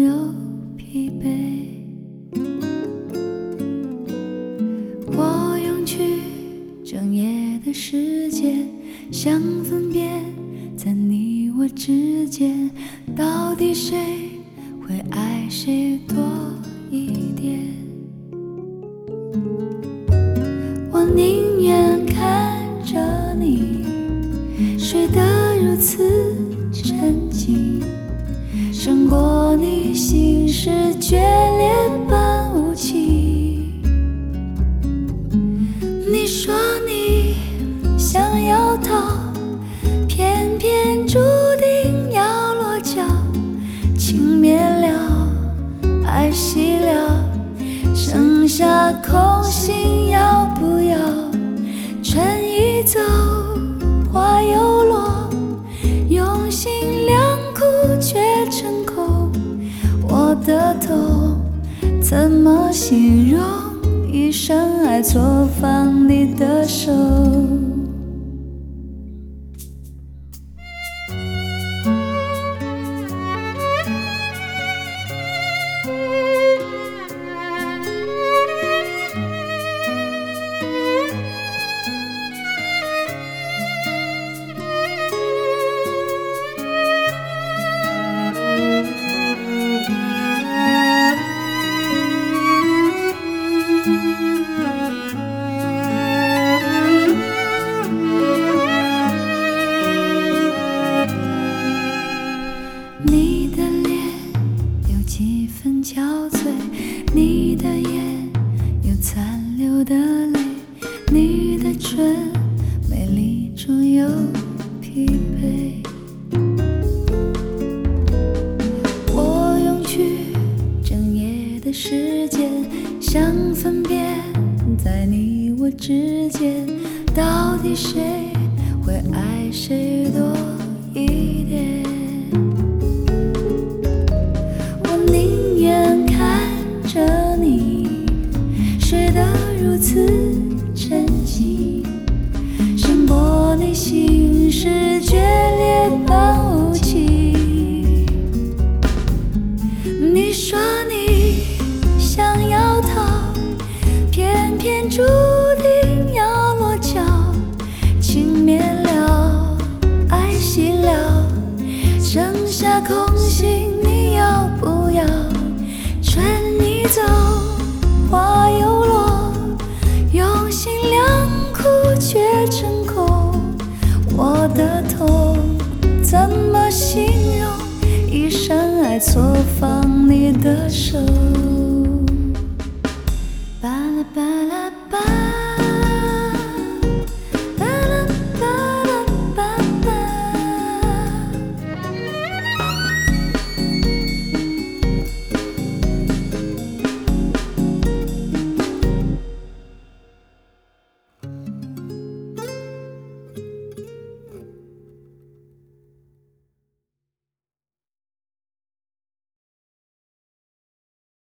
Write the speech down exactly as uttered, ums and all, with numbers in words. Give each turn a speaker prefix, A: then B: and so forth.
A: 有疲惫。我用去整夜的时间，想分辨在你我之间，到底谁会爱谁多一点。我宁愿看着你睡得如此沉静，胜过你心事决裂般无情。你说你想要逃，偏偏注定要落脚，情灭了，爱熄了，剩下空心，要不要？春已走，花又落，用心良苦却成空。我的痛怎么形容？一生爱错放你的手。你的脸有几分憔悴，你的眼有残留的泪，你的唇美丽中有疲惫。我用去整夜的时间，想分辨在你我之间，到底谁会爱谁多一点。宁愿看着你睡得如此沉静，胜过你心事决裂般无情。你说你想要逃，偏偏注定要落脚，情灭了，爱熄了，剩下空心，你要不要？春已走，花又落，用心良苦却成空。我的痛怎么形容？一生爱错放你的手。巴拉巴拉巴。